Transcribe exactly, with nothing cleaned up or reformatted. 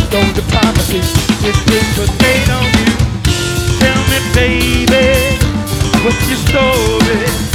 so diplomacy. It's just a date on you. Tell me, baby, what's your story?